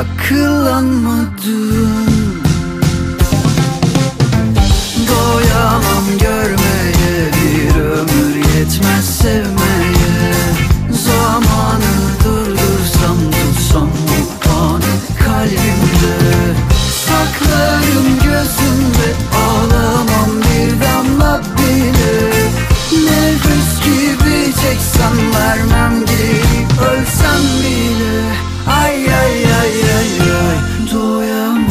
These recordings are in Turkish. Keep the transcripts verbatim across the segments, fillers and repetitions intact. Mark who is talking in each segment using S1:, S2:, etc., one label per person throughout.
S1: akıllanmadım. Doyamam görmeye, bir ömür yetmez sevmeye. Zamanı durdursam, tutsam bu an kalbimde. Saklarım gözümde, ağlamam bir damla bile. Nefes gibi çeksen vermem geri, ölsem bile. Ay ay ay ay ay, doyamam.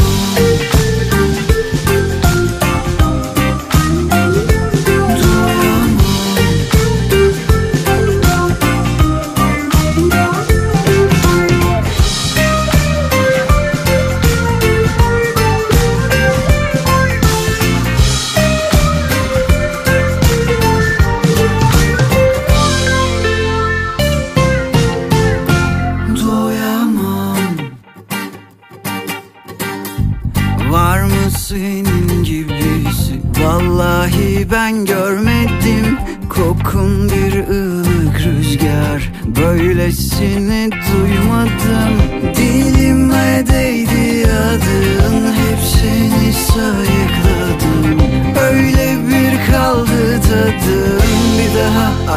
S1: Var mı senin gibisi? Vallahi ben görmedim. Kokun bir ılık rüzgar, böylesini duymadım. Dilime değdi adın, hepsini sayıkladım. Öyle bir kaldı tadım, bir daha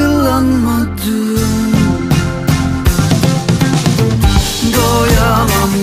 S1: akıllanmadım. Doyamam